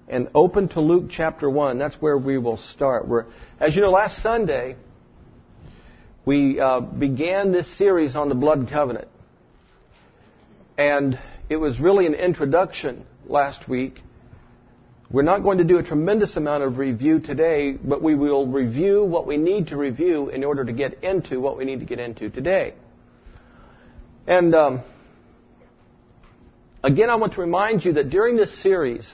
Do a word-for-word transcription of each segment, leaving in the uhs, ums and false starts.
and open to Luke chapter one. That's where we will start. We're, as you know, last Sunday, we uh, began this series on the blood covenant. And it was really an introduction last week. We're not going to do a tremendous amount of review today, but we will review what we need to review in order to get into what we need to get into today. And um, again, I want to remind you that during this series,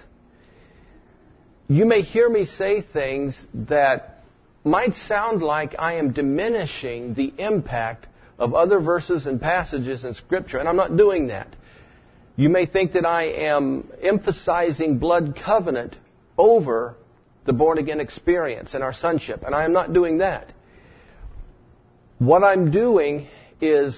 you may hear me say things that might sound like I am diminishing the impact of other verses and passages in Scripture, and I'm not doing that. You may think that I am emphasizing blood covenant over the born-again experience and our sonship, and I am not doing that. What I'm doing is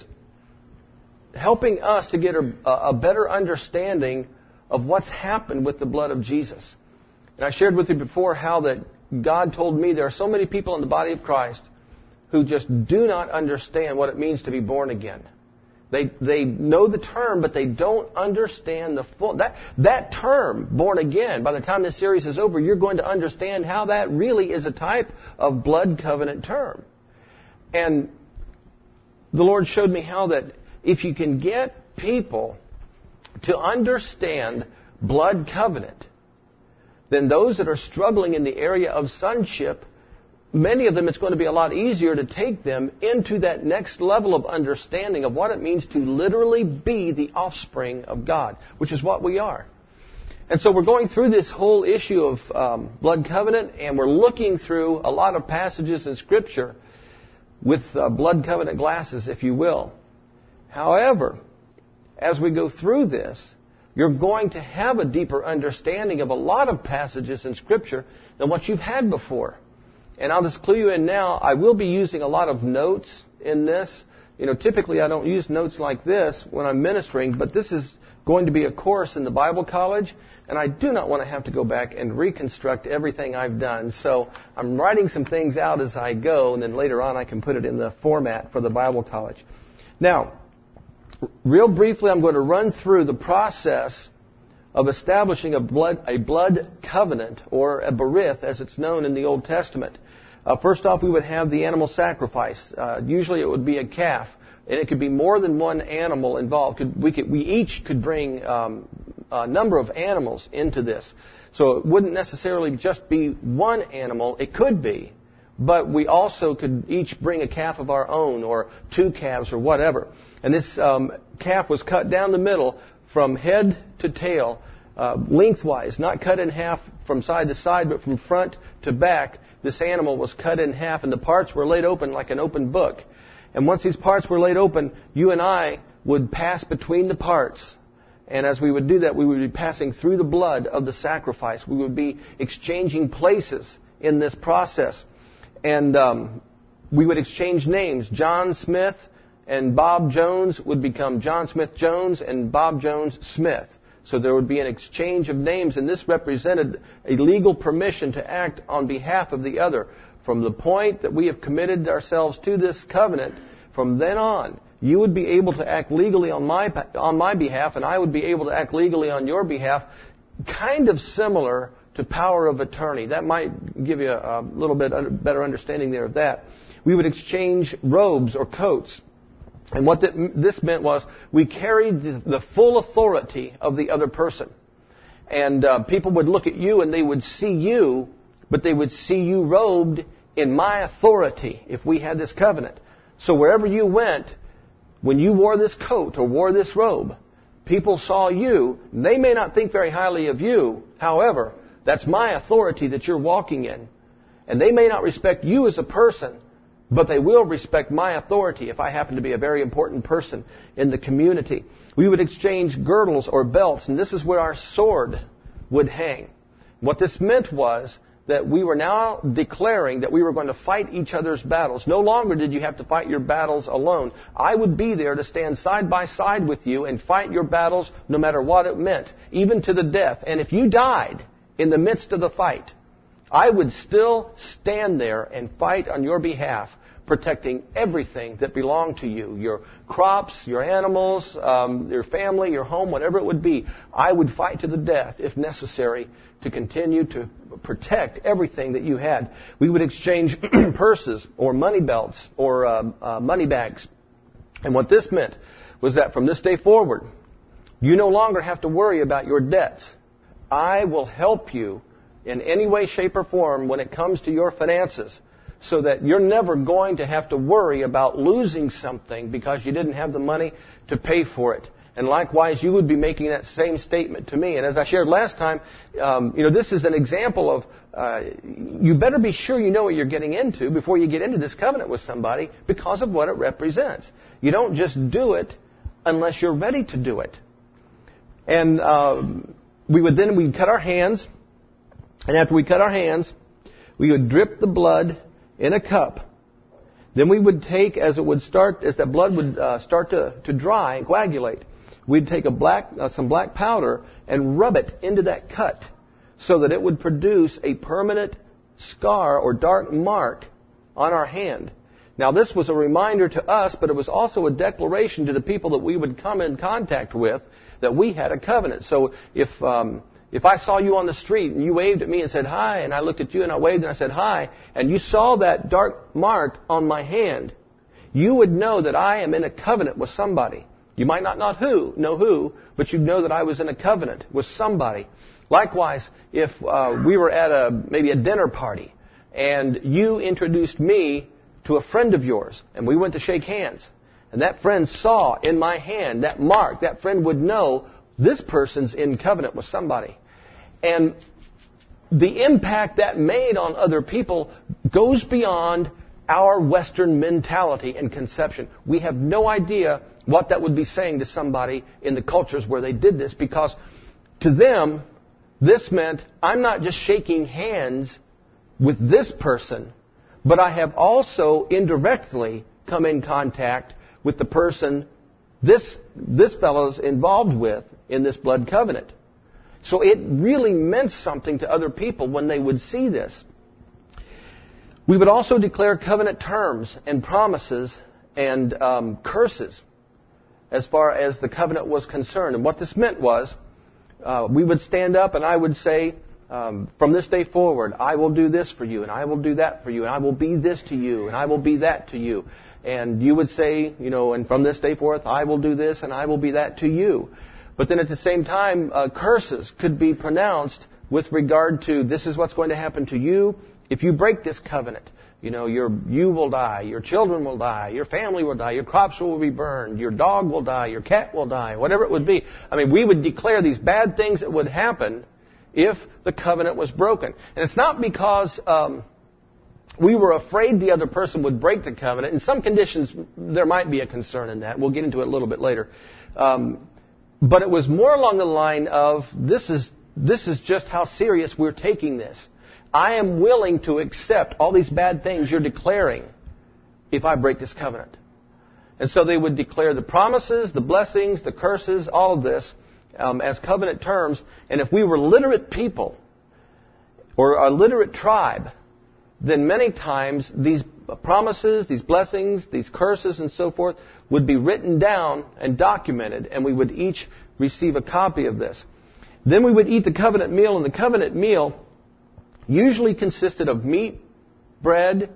helping us to get a, a better understanding of what's happened with the blood of Jesus. And I shared with you before how that God told me there are so many people in the body of Christ who just do not understand what it means to be born again. They they know the term, but they don't understand the full... That, that term, born again, by the time this series is over, you're going to understand how that really is a type of blood covenant term. And the Lord showed me how that if you can get people to understand blood covenant, then those that are struggling in the area of sonship, many of them, it's going to be a lot easier to take them into that next level of understanding of what it means to literally be the offspring of God, which is what we are. And so we're going through this whole issue of um, blood covenant, and we're looking through a lot of passages in Scripture with uh, blood covenant glasses, if you will. However, as we go through this, you're going to have a deeper understanding of a lot of passages in Scripture than what you've had before. And I'll just clue you in now, I will be using a lot of notes in this. You know, typically I don't use notes like this when I'm ministering, but this is going to be a course in the Bible college, and I do not want to have to go back and reconstruct everything I've done. So I'm writing some things out as I go, and then later on I can put it in the format for the Bible college. Now, real briefly, I'm going to run through the process of establishing a blood a blood covenant, or a berith, as it's known in the Old Testament. Uh, first off, we would have the animal sacrifice. Uh, usually it would be a calf, and it could be more than one animal involved. Could, we, could, we each could bring um, a number of animals into this. So it wouldn't necessarily just be one animal. It could be, but we also could each bring a calf of our own, or two calves, or whatever. And this um, calf was cut down the middle from head to tail, uh, lengthwise, not cut in half from side to side, but from front to back. This animal was cut in half, and the parts were laid open like an open book. And once these parts were laid open, you and I would pass between the parts. And as we would do that, we would be passing through the blood of the sacrifice. We would be exchanging places in this process. And um, we would exchange names. John Smith and Bob Jones would become John Smith Jones and Bob Jones Smith. So there would be an exchange of names, and this represented a legal permission to act on behalf of the other. From the point that we have committed ourselves to this covenant, from then on, you would be able to act legally on my on my behalf, and I would be able to act legally on your behalf, kind of similar to power of attorney. That might give you a, a little bit better understanding there of that. We would exchange robes or coats. And what this meant was we carried the, the full authority of the other person. And uh, people would look at you and they would see you, but they would see you robed in my authority if we had this covenant. So wherever you went, when you wore this coat or wore this robe, people saw you. They may not think very highly of you. However, that's my authority that you're walking in. And they may not respect you as a person, but they will respect my authority if I happen to be a very important person in the community. We would exchange girdles or belts, and this is where our sword would hang. What this meant was that we were now declaring that we were going to fight each other's battles. No longer did you have to fight your battles alone. I would be there to stand side by side with you and fight your battles no matter what it meant, even to the death. And if you died in the midst of the fight, I would still stand there and fight on your behalf, protecting everything that belonged to you. Your crops, your animals, um, your family, your home, whatever it would be. I would fight to the death, if necessary, to continue to protect everything that you had. We would exchange purses or money belts or uh, uh, money bags. And what this meant was that from this day forward, you no longer have to worry about your debts. I will help you in any way, shape, or form when it comes to your finances, so that you're never going to have to worry about losing something because you didn't have the money to pay for it. And likewise, you would be making that same statement to me. And as I shared last time, um, you know, this is an example of uh, you better be sure you know what you're getting into before you get into this covenant with somebody because of what it represents. You don't just do it unless you're ready to do it. And um, we would then we'd cut our hands, and after we cut our hands, we would drip the blood in a cup. Then we would take, as it would start, as that blood would uh, start to, to dry and coagulate, we'd take a black, uh, some black powder and rub it into that cut so that it would produce a permanent scar or dark mark on our hand. Now, this was a reminder to us, but it was also a declaration to the people that we would come in contact with that we had a covenant. So if um, if I saw you on the street and you waved at me and said hi, and I looked at you and I waved and I said hi, and you saw that dark mark on my hand, you would know that I am in a covenant with somebody. You might not know who, know who, but you'd know that I was in a covenant with somebody. Likewise, if uh, we were at a maybe a dinner party and you introduced me to a friend of yours and we went to shake hands, and that friend saw in my hand that mark, that friend would know this person's in covenant with somebody. And the impact that made on other people goes beyond our Western mentality and conception. We have no idea what that would be saying to somebody in the cultures where they did this, because to them, this meant I'm not just shaking hands with this person, but I have also indirectly come in contact with the person this this fellow's involved with in this blood covenant. So it really meant something to other people when they would see this. We would also declare covenant terms and promises and um, curses as far as the covenant was concerned. And what this meant was uh, we would stand up and I would say, um, from this day forward, I will do this for you, and I will do that for you, and I will be this to you, and I will be that to you. And you would say, you know, and from this day forth, I will do this, and I will be that to you. But then at the same time, uh, curses could be pronounced with regard to this is what's going to happen to you if you break this covenant. You know, your, you will die, your children will die, your family will die, your crops will be burned, your dog will die, your cat will die, whatever it would be. I mean, we would declare these bad things that would happen if the covenant was broken. And it's not because um, we were afraid the other person would break the covenant. In some conditions, there might be a concern in that. We'll get into it a little bit later. Um, but it was more along the line of this is this is just how serious we're taking this. I am willing to accept all these bad things you're declaring if I break this covenant. And so they would declare the promises, the blessings, the curses, all of this um, as covenant terms. And if we were literate people or a literate tribe, then many times these promises, these blessings, these curses and so forth would be written down and documented, and we would each receive a copy of this. Then we would eat the covenant meal, and the covenant meal usually consisted of meat, bread,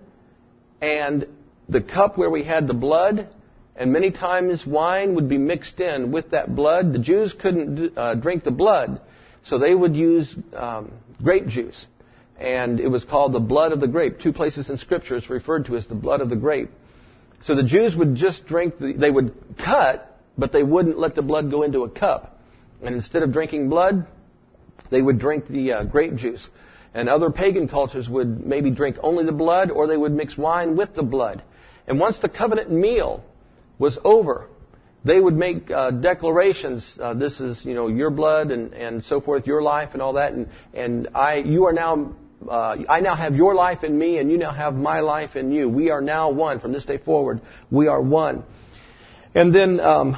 and the cup where we had the blood, and many times wine would be mixed in with that blood. The Jews couldn't uh, drink the blood, so they would use um, grape juice. And it was called the blood of the grape. Two places in Scripture it's referred to as the blood of the grape. So the Jews would just drink, the, they would cut, but they wouldn't let the blood go into a cup. And instead of drinking blood, they would drink the uh, grape juice. And other pagan cultures would maybe drink only the blood, or they would mix wine with the blood. And once the covenant meal was over, they would make uh, declarations. Uh, this is, you know, your blood and, and so forth, your life and all that. And, and I, you are now, uh, I now have your life in me, and you now have my life in you. We are now one. From this day forward, we are one. And then um,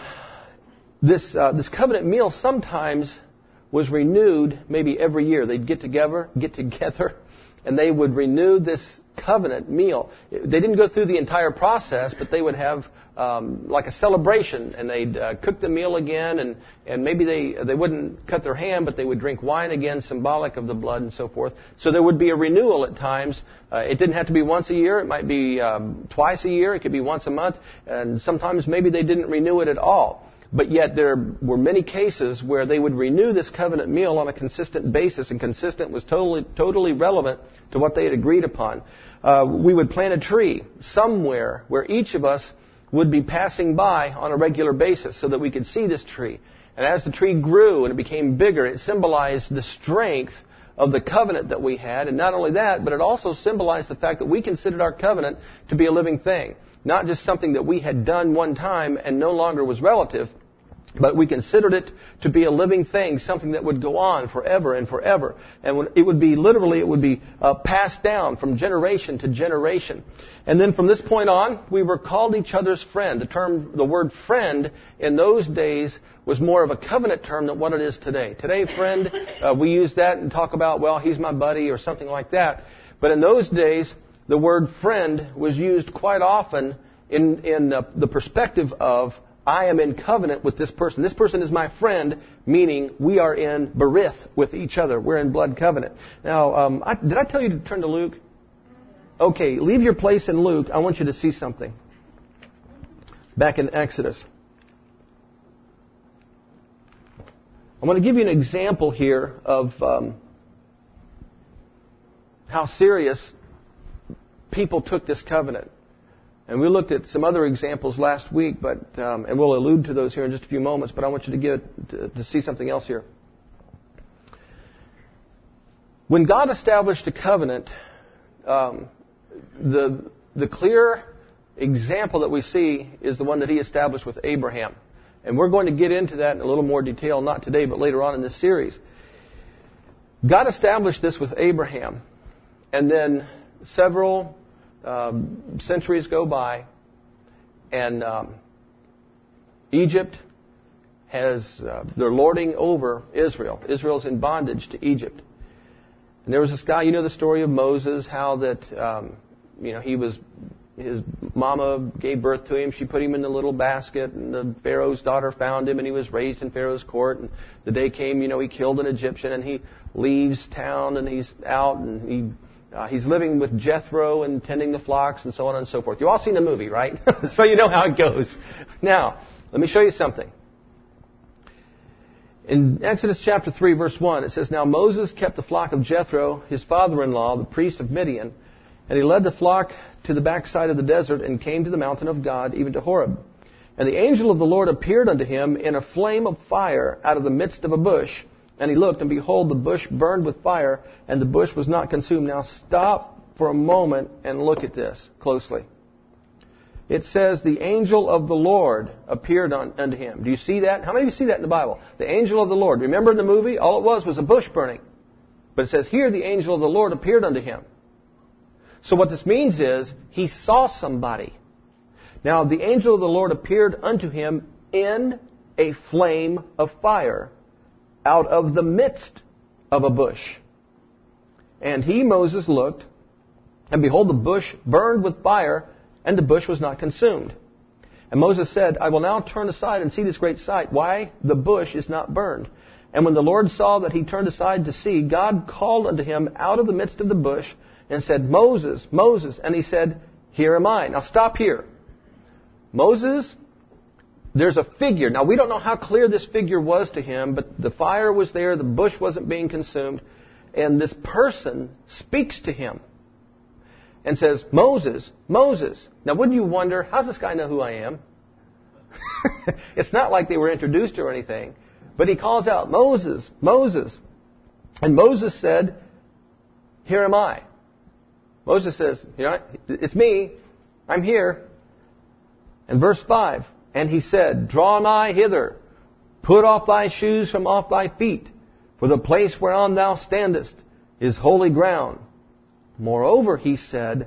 this uh, this covenant meal sometimes was renewed maybe every year. They'd get together, get together, and they would renew this covenant meal. They didn't go through the entire process, but they would have um, like a celebration, and they'd uh, cook the meal again, and, and maybe they they wouldn't cut their hand, but they would drink wine again, symbolic of the blood and so forth. So there would be a renewal at times. Uh, it didn't have to be once a year. It might be um, twice a year. It could be once a month, and sometimes maybe they didn't renew it at all. But yet there were many cases where they would renew this covenant meal on a consistent basis, and consistent was totally totally relevant to what they had agreed upon. Uh, we would plant a tree somewhere where each of us would be passing by on a regular basis so that we could see this tree. And as the tree grew and it became bigger, it symbolized the strength of the covenant that we had. And not only that, but it also symbolized the fact that we considered our covenant to be a living thing. Not just something that we had done one time and no longer was relative, but we considered it to be a living thing, something that would go on forever and forever. And it would be, literally, it would be uh, passed down from generation to generation. And then from this point on, we were called each other's friend. The term, the word friend in those days was more of a covenant term than what it is today. Today, friend, uh, we use that and talk about, well, he's my buddy or something like that. But in those days, the word friend was used quite often in, in uh, the perspective of, I am in covenant with this person. This person is my friend, meaning we are in berith with each other. We're in blood covenant. Now, um, I, did I tell you to turn to Luke? Okay, leave your place in Luke. I want you to see something. Back in Exodus. I'm going to give you an example here of um, how serious people took this covenant. And we looked at some other examples last week, but um, and we'll allude to those here in just a few moments. But I want you to get to, to see something else here. When God established a covenant, um, the the clear example that we see is the one that He established with Abraham, and we're going to get into that in a little more detail, not today, but later on in this series. God established this with Abraham, and then several Um, centuries go by, and um, Egypt has, uh, they're lording over Israel. Israel's in bondage to Egypt. And there was this guy, you know the story of Moses, how that, um, you know, he was, his mama gave birth to him. She put him in the little basket, and the Pharaoh's daughter found him, and he was raised in Pharaoh's court. And the day came, you know, he killed an Egyptian, and he leaves town, and he's out, and he Uh, he's living with Jethro and tending the flocks and so on and so forth. You've all seen the movie, right? So you know how it goes. Now, let me show you something. In Exodus chapter three, verse one, it says, Now Moses kept the flock of Jethro, his father-in-law, the priest of Midian, and he led the flock to the backside of the desert and came to the mountain of God, even to Horeb. And the angel of the Lord appeared unto him in a flame of fire out of the midst of a bush. And he looked, and behold, the bush burned with fire, and the bush was not consumed. Now stop for a moment and look at this closely. It says, the angel of the Lord appeared on, unto him. Do you see that? How many of you see that in the Bible? The angel of the Lord. Remember in the movie? All it was was a bush burning. But it says here, the angel of the Lord appeared unto him. So what this means is, he saw somebody. Now, the angel of the Lord appeared unto him in a flame of fire, out of the midst of a bush. And he, Moses, looked, and behold, the bush burned with fire, and the bush was not consumed. And Moses said, I will now turn aside and see this great sight, why the bush is not burned. And when the Lord saw that he turned aside to see, God called unto him out of the midst of the bush, and said, Moses, Moses. And he said, Here am I. Now stop here. Moses, there's a figure. Now, we don't know how clear this figure was to him, but the fire was there, the bush wasn't being consumed, and this person speaks to him and says, Moses, Moses. Now, wouldn't you wonder, how's this guy know who I am? It's not like they were introduced or anything, but he calls out, Moses, Moses. And Moses said, Here am I. Moses says, It's me. I'm here. And verse five, And he said, Draw nigh hither, put off thy shoes from off thy feet, for the place whereon thou standest is holy ground. Moreover, he said,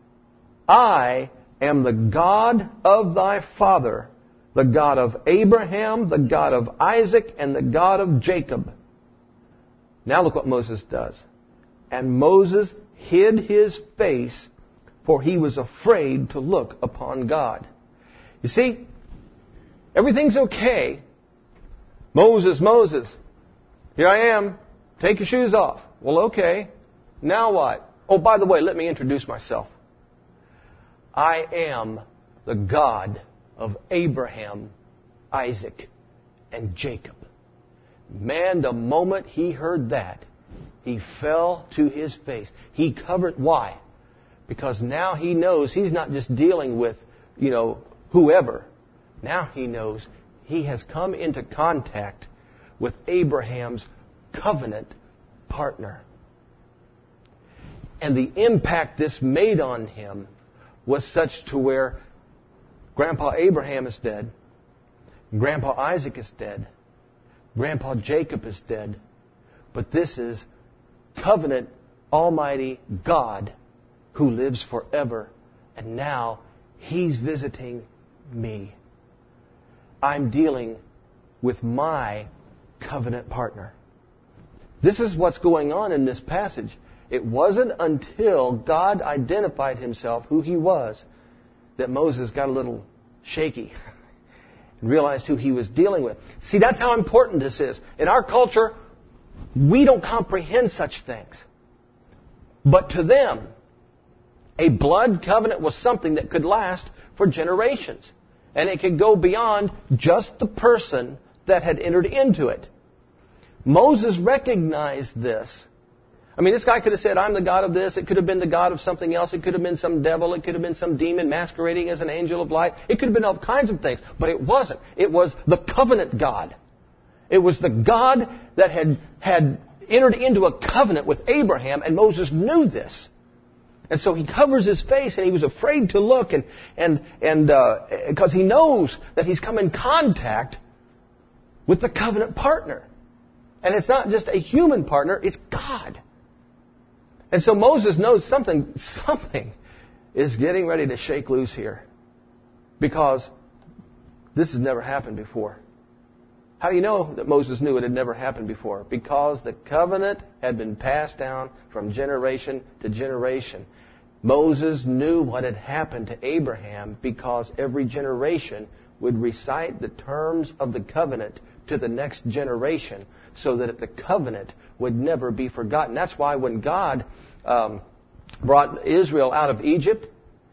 I am the God of thy father, the God of Abraham, the God of Isaac, and the God of Jacob. Now look what Moses does. And Moses hid his face, for he was afraid to look upon God. You see, everything's okay. Moses, Moses, here I am. Take your shoes off. Well, okay. Now what? Oh, by the way, let me introduce myself. I am the God of Abraham, Isaac, and Jacob. Man, the moment he heard that, he fell to his face. He covered. Why? Because now he knows he's not just dealing with, you know, whoever. Now he knows he has come into contact with Abraham's covenant partner. And the impact this made on him was such to where Grandpa Abraham is dead, Grandpa Isaac is dead, Grandpa Jacob is dead, but this is covenant Almighty God who lives forever, and now He's visiting me. I'm dealing with my covenant partner. This is what's going on in this passage. It wasn't until God identified Himself, who He was, that Moses got a little shaky and realized who he was dealing with. See, that's how important this is. In our culture, we don't comprehend such things. But to them, a blood covenant was something that could last for generations. And it could go beyond just the person that had entered into it. Moses recognized this. I mean, this guy could have said, I'm the God of this. It could have been the God of something else. It could have been some devil. It could have been some demon masquerading as an angel of light. It could have been all kinds of things. But it wasn't. It was the covenant God. It was the God that had, had entered into a covenant with Abraham, and Moses knew this. And so he covers his face, and he was afraid to look, and and and uh, because he knows that he's come in contact with the covenant partner. And it's not just a human partner, it's God. And so Moses knows something, something is getting ready to shake loose here. Because this has never happened before. How do you know that Moses knew it had never happened before? Because the covenant had been passed down from generation to generation. Moses knew what had happened to Abraham because every generation would recite the terms of the covenant to the next generation so that the covenant would never be forgotten. That's why when God um, brought Israel out of Egypt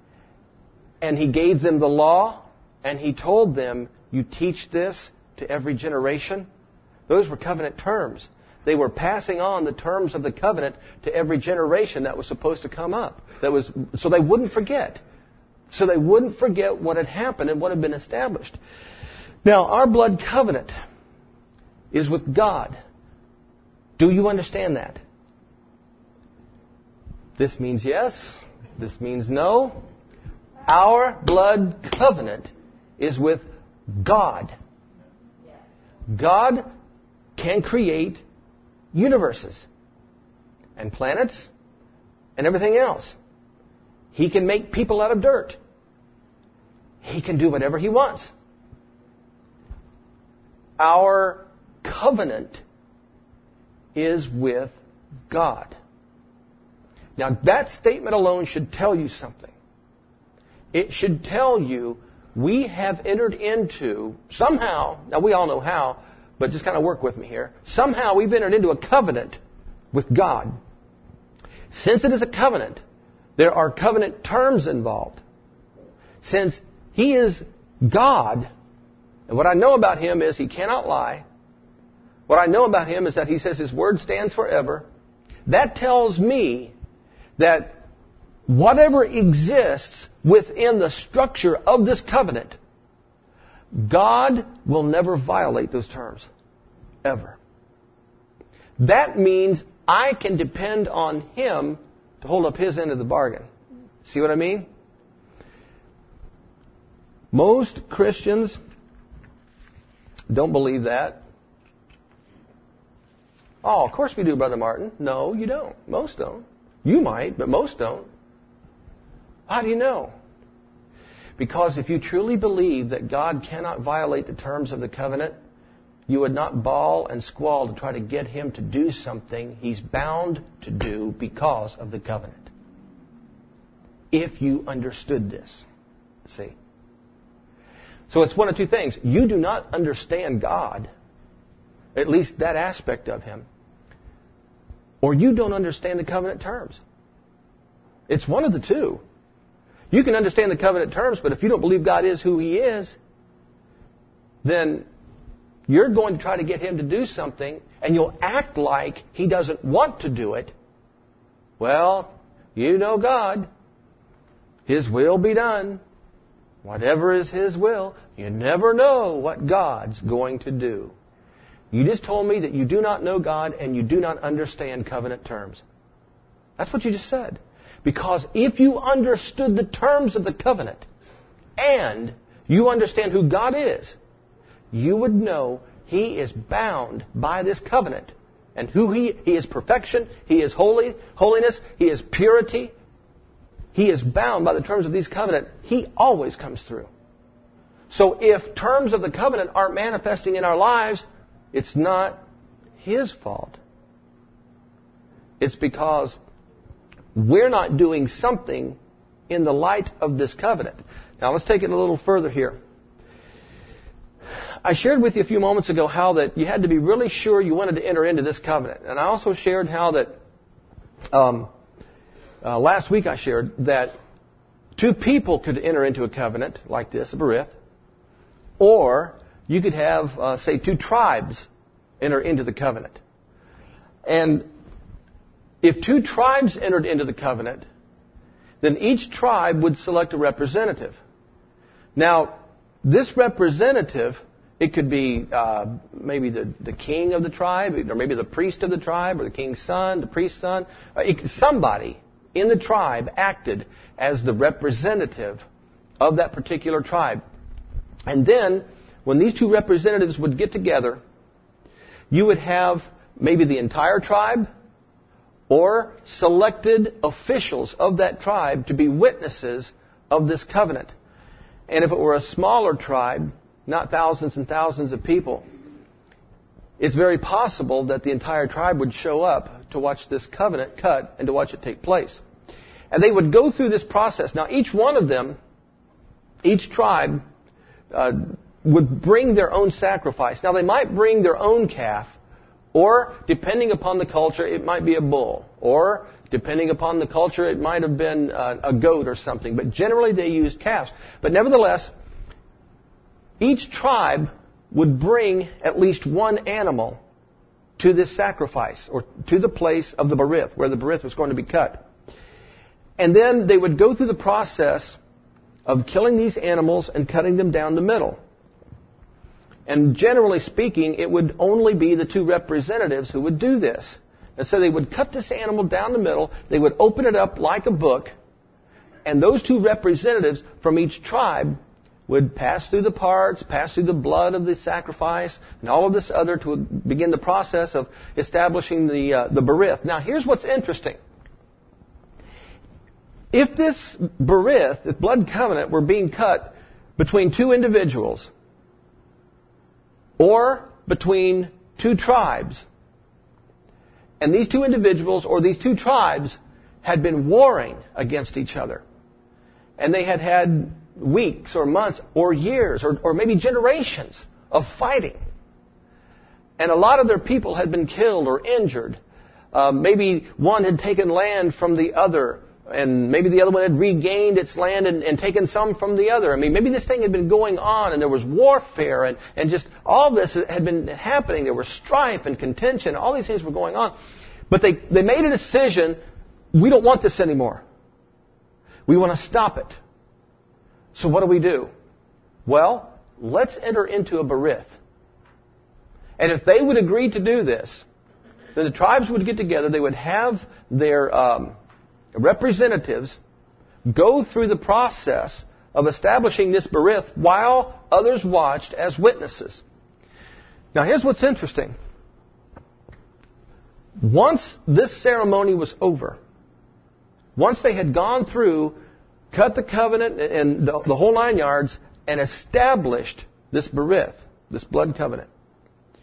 and He gave them the law and He told them, you teach this to every generation, those were covenant terms. They were passing on the terms of the covenant to every generation that was supposed to come up. That was so they wouldn't forget. So they wouldn't forget what had happened and what had been established. Now, our blood covenant is with God. Do you understand that? This means yes. This means no. Our blood covenant is with God. God can create universes and planets and everything else. He can make people out of dirt. He can do whatever He wants. Our covenant is with God. Now, that statement alone should tell you something. It should tell you we have entered into, somehow, now we all know how, but just kind of work with me here. Somehow we've entered into a covenant with God. Since it is a covenant, there are covenant terms involved. Since He is God, and what I know about Him is He cannot lie. What I know about Him is that He says His word stands forever. That tells me that whatever exists within the structure of this covenant, God will never violate those terms. Ever. That means I can depend on Him to hold up His end of the bargain. See what I mean? Most Christians don't believe that. Oh, of course we do, Brother Martin. No, you don't. Most don't. You might, but most don't. How do you know? Because if you truly believe that God cannot violate the terms of the covenant, you would not bawl and squall to try to get him to do something he's bound to do because of the covenant. If you understood this. See? So it's one of two things. You do not understand God, at least that aspect of Him, or you don't understand the covenant terms. It's one of the two. You can understand the covenant terms, but if you don't believe God is who He is, then you're going to try to get Him to do something, and you'll act like He doesn't want to do it. Well, you know God. His will be done. Whatever is His will, you never know what God's going to do. You just told me that you do not know God and you do not understand covenant terms. That's what you just said. Because if you understood the terms of the covenant and you understand who God is, you would know He is bound by this covenant. And who He, He is perfection, He is holy, holiness, He is purity. He is bound by the terms of these covenant. He always comes through. So if terms of the covenant aren't manifesting in our lives, it's not His fault. It's because we're not doing something in the light of this covenant. Now let's take it a little further here. I shared with you a few moments ago how that you had to be really sure you wanted to enter into this covenant. And I also shared how that, um, uh, last week I shared that two people could enter into a covenant like this, a berith, or you could have, uh, say, two tribes enter into the covenant. And if two tribes entered into the covenant, then each tribe would select a representative. Now, this representative, it could be uh, maybe the, the king of the tribe, or maybe the priest of the tribe, or the king's son, the priest's son. Uh, it, somebody in the tribe acted as the representative of that particular tribe. And then, when these two representatives would get together, you would have maybe the entire tribe or selected officials of that tribe to be witnesses of this covenant. And if it were a smaller tribe, not thousands and thousands of people, it's very possible that the entire tribe would show up to watch this covenant cut and to watch it take place. And they would go through this process. Now, each one of them, each tribe, uh, would bring their own sacrifice. Now, they might bring their own calf, or, depending upon the culture, it might be a bull. Or, depending upon the culture, it might have been uh, a goat or something. But generally, they used calves. But nevertheless, each tribe would bring at least one animal to this sacrifice, or to the place of the berith, where the berith was going to be cut. And then they would go through the process of killing these animals and cutting them down the middle. And generally speaking, it would only be the two representatives who would do this. And so they would cut this animal down the middle, they would open it up like a book, and those two representatives from each tribe would pass through the parts, pass through the blood of the sacrifice, and all of this other to begin the process of establishing the, uh, the berith. Now, here's what's interesting. If this berith, this blood covenant, were being cut between two individuals, or between two tribes, and these two individuals or these two tribes had been warring against each other, and they had had weeks or months or years or, or maybe generations of fighting, and a lot of their people had been killed or injured. Uh, maybe one had taken land from the other, and maybe the other one had regained its land and, and taken some from the other. I mean, maybe this thing had been going on and there was warfare and, and just all this had been happening. There was strife and contention. All these things were going on. But they, they made a decision, we don't want this anymore. We want to stop it. So what do we do? Well, let's enter into a berith. And if they would agree to do this, then the tribes would get together. They would have their Um, representatives go through the process of establishing this berith while others watched as witnesses. Now, here's what's interesting. Once this ceremony was over, once they had gone through, cut the covenant and the, the whole nine yards, and established this berith, this blood covenant,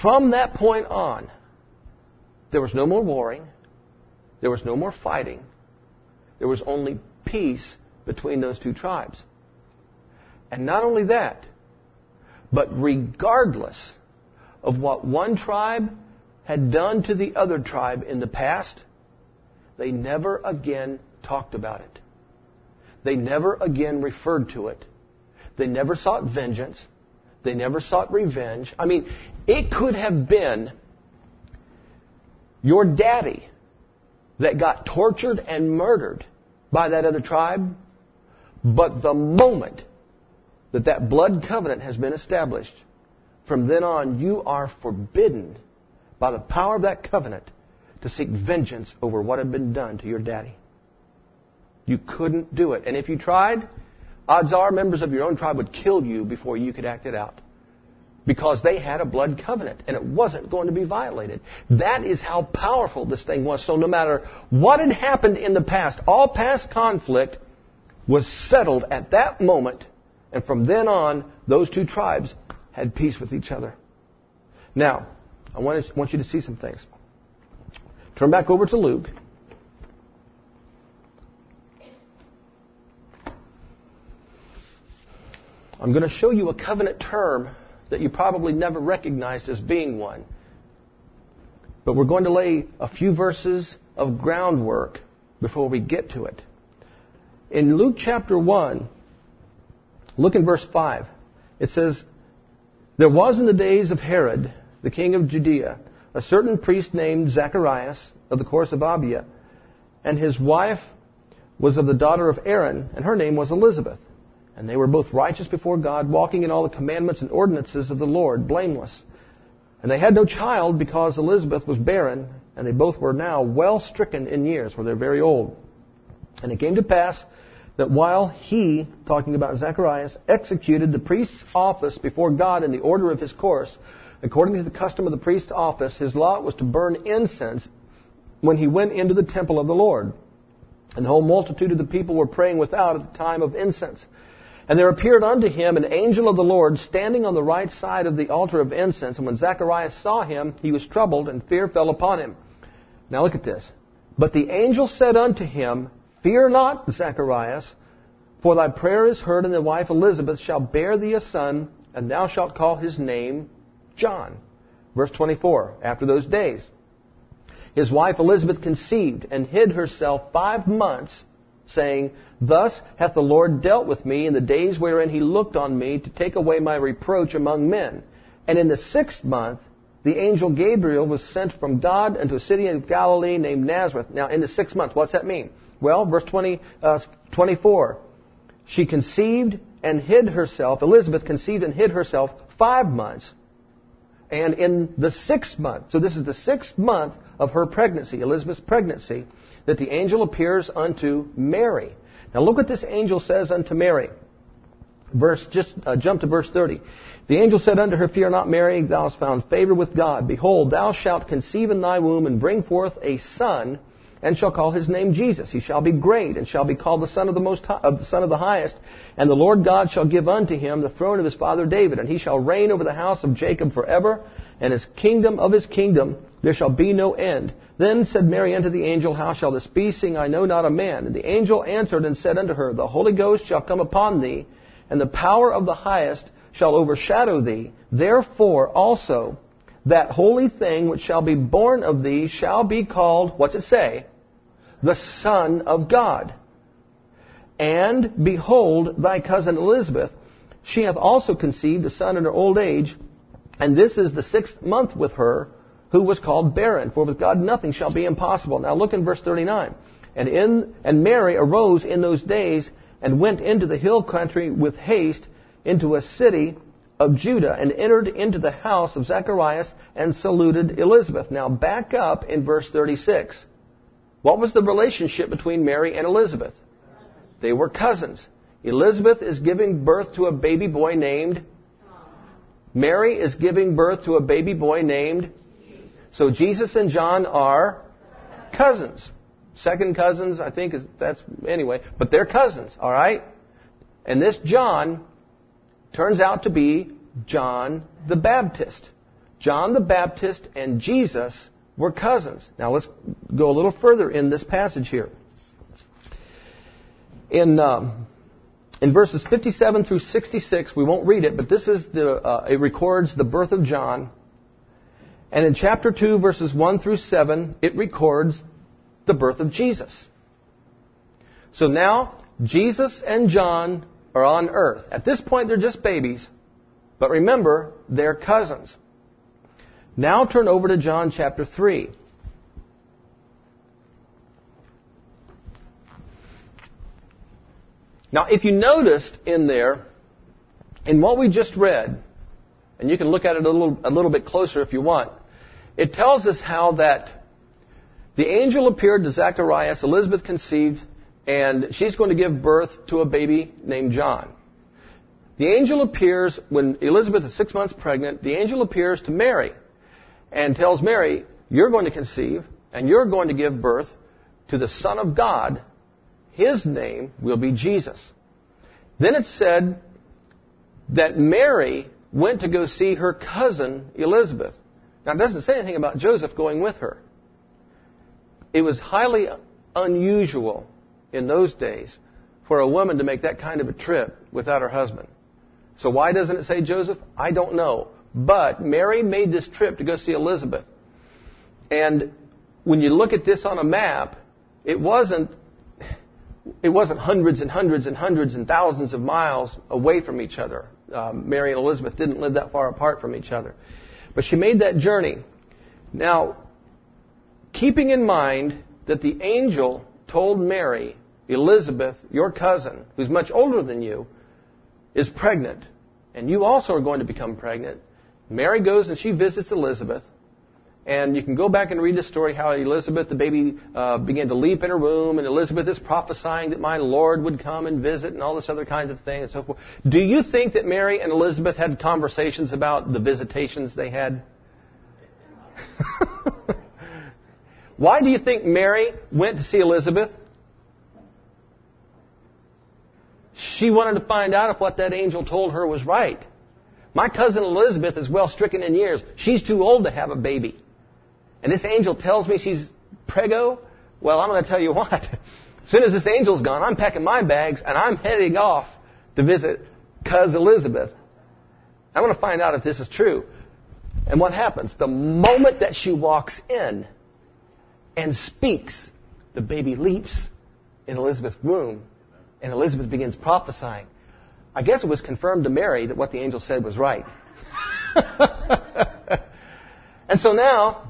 from that point on, there was no more warring. There was no more fighting. There was only peace between those two tribes. And not only that, but regardless of what one tribe had done to the other tribe in the past, they never again talked about it. They never again referred to it. They never sought vengeance. They never sought revenge. I mean, it could have been your daddy that got tortured and murdered by that other tribe, but the moment that that blood covenant has been established, from then on you are forbidden by the power of that covenant to seek vengeance over what had been done to your daddy. You couldn't do it. And if you tried, odds are members of your own tribe would kill you before you could act it out. Because they had a blood covenant, and it wasn't going to be violated. That is how powerful this thing was. So no matter what had happened in the past, all past conflict was settled at that moment, and from then on, those two tribes had peace with each other. Now, I want, to, want you to see some things. Turn back over to Luke. I'm going to show you a covenant term that you probably never recognized as being one. But we're going to lay a few verses of groundwork before we get to it. In Luke chapter one, look in verse five. It says, "There was in the days of Herod, the king of Judea, a certain priest named Zacharias of the course of Abia, and his wife was of the daughter of Aaron, and her name was Elizabeth. And they were both righteous before God, walking in all the commandments and ordinances of the Lord, blameless. And they had no child because Elizabeth was barren, and they both were now well stricken in years, for they're very old. And it came to pass that while he," talking about Zacharias, "executed the priest's office before God in the order of his course, according to the custom of the priest's office, his lot was to burn incense when he went into the temple of the Lord. And the whole multitude of the people were praying without at the time of incense. And there appeared unto him an angel of the Lord standing on the right side of the altar of incense. And when Zacharias saw him, he was troubled, and fear fell upon him." Now look at this. "But the angel said unto him, Fear not, Zacharias, for thy prayer is heard, and thy wife Elizabeth shall bear thee a son, and thou shalt call his name John." Verse twenty-four, "After those days, his wife Elizabeth conceived, and hid herself five months, saying, Thus hath the Lord dealt with me in the days wherein he looked on me to take away my reproach among men. And in the sixth month, the angel Gabriel was sent from God unto a city of Galilee named Nazareth." Now, in the sixth month, what's that mean? Well, verse twenty, uh, twenty-four, "She conceived and hid herself," Elizabeth conceived and hid herself five months. And in the sixth month, so this is the sixth month of her pregnancy, Elizabeth's pregnancy, that the angel appears unto Mary. Now look what this angel says unto Mary. Verse, just uh, jump to verse thirty. "The angel said unto her, Fear not, Mary, thou hast found favor with God. Behold, thou shalt conceive in thy womb, and bring forth a son, and shall call his name Jesus. He shall be great, and shall be called the Son of the Most High, of the Son of the Highest. And the Lord God shall give unto him the throne of his father David, and he shall reign over the house of Jacob forever, and his kingdom of his kingdom there shall be no end. Then said Mary unto the angel, How shall this be, seeing I know not a man? And the angel answered and said unto her, The Holy Ghost shall come upon thee, and the power of the highest shall overshadow thee. Therefore also that holy thing which shall be born of thee shall be called," what's it say? "The Son of God. And behold, thy cousin Elizabeth, she hath also conceived a son in her old age, and this is the sixth month with her, who was called barren. For with God nothing shall be impossible." Now look in verse thirty-nine. And in and Mary arose in those days, and went into the hill country with haste into a city of Judah, and entered into the house of Zacharias, and saluted Elizabeth. Now back up in verse thirty-six. What was the relationship between Mary and Elizabeth? They were cousins. Elizabeth is giving birth to a baby boy named Mary is giving birth to a baby boy named. So Jesus and John are cousins. Second cousins, I think, is that's anyway, but they're cousins, all right? And this John turns out to be John the Baptist. John the Baptist and Jesus were cousins. Now let's go a little further in this passage here. In um, in verses fifty-seven through sixty-six, we won't read it, but this is the uh, it records the birth of John. And in chapter two, verses one through seven, it records the birth of Jesus. So now, Jesus and John are on earth. At this point, they're just babies. But remember, they're cousins. Now turn over to John chapter three. Now, if you noticed in there, in what we just read, and you can look at it a little, a little bit closer if you want, it tells us how that the angel appeared to Zacharias, Elizabeth conceived, and she's going to give birth to a baby named John. The angel appears, when Elizabeth is six months pregnant, the angel appears to Mary and tells Mary, you're going to conceive, and you're going to give birth to the Son of God. His name will be Jesus. Then it said that Mary went to go see her cousin Elizabeth. Now, it doesn't say anything about Joseph going with her. It was highly unusual in those days for a woman to make that kind of a trip without her husband. So why doesn't it say Joseph? I don't know. But Mary made this trip to go see Elizabeth. And when you look at this on a map, it wasn't it wasn't hundreds and hundreds and hundreds and thousands of miles away from each other. Um, Mary and Elizabeth didn't live that far apart from each other. But she made that journey. Now, keeping in mind that the angel told Mary, Elizabeth, your cousin, who's much older than you, is pregnant, and you also are going to become pregnant, Mary goes and she visits Elizabeth. And you can go back and read the story how Elizabeth, the baby, uh, began to leap in her womb, and Elizabeth is prophesying that my Lord would come and visit and all this other kinds of thing and so forth. Do you think that Mary and Elizabeth had conversations about the visitations they had? Why do you think Mary went to see Elizabeth? She wanted to find out if what that angel told her was right. My cousin Elizabeth is well stricken in years. She's too old to have a baby. And this angel tells me she's prego. Well, I'm going to tell you what. As soon as this angel's gone, I'm packing my bags and I'm heading off to visit Cousin Elizabeth. I want to find out if this is true. And what happens? The moment that she walks in and speaks, the baby leaps in Elizabeth's womb, and Elizabeth begins prophesying. I guess it was confirmed to Mary that what the angel said was right. And so now,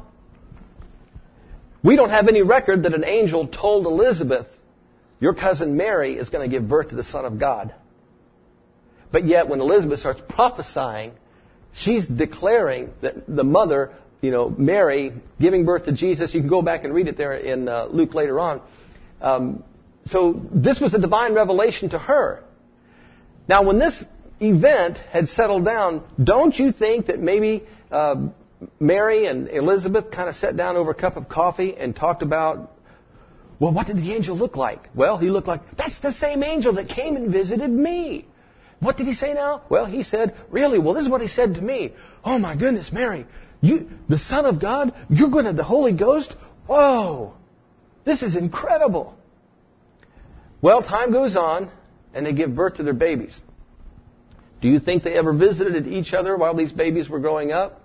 we don't have any record that an angel told Elizabeth, your cousin Mary is going to give birth to the Son of God. But yet, when Elizabeth starts prophesying, she's declaring that the mother, you know, Mary, giving birth to Jesus. You can go back and read it there in uh, Luke later on. Um, so this was a divine revelation to her. Now, when this event had settled down, don't you think that maybe uh, Mary and Elizabeth kind of sat down over a cup of coffee and talked about, well, what did the angel look like? Well, he looked like, that's the same angel that came and visited me. What did he say now? Well, he said, really? Well, this is what he said to me. Oh, my goodness, Mary, you, the Son of God, you're going to have the Holy Ghost? Whoa, this is incredible. Well, time goes on, and they give birth to their babies. Do you think they ever visited each other while these babies were growing up?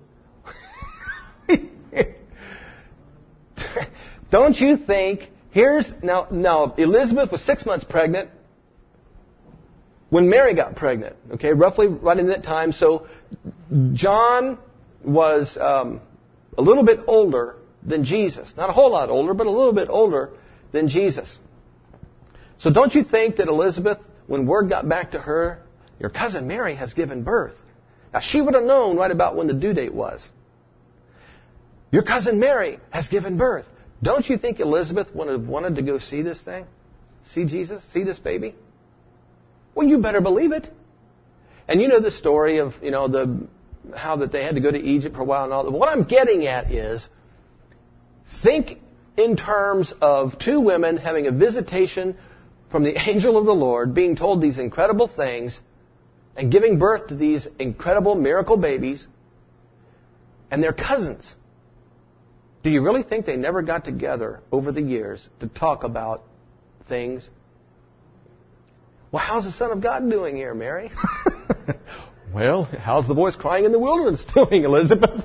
Don't you think, here's, now, now, Elizabeth was six months pregnant when Mary got pregnant, okay, roughly right in that time. So John was um, a little bit older than Jesus. Not a whole lot older, but a little bit older than Jesus. So don't you think that Elizabeth, when word got back to her, your cousin Mary has given birth. Now, she would have known right about when the due date was. Your cousin Mary has given birth. Don't you think Elizabeth would have wanted to go see this thing? See Jesus? See this baby? Well, you better believe it. And you know the story of, you know, the how that they had to go to Egypt for a while and all that. What I'm getting at is, think in terms of two women having a visitation from the angel of the Lord, being told these incredible things, and giving birth to these incredible miracle babies. And they're cousins. Do you really think they never got together over the years to talk about things? Well, how's the Son of God doing here, Mary? Well, how's the voice crying in the wilderness doing, Elizabeth?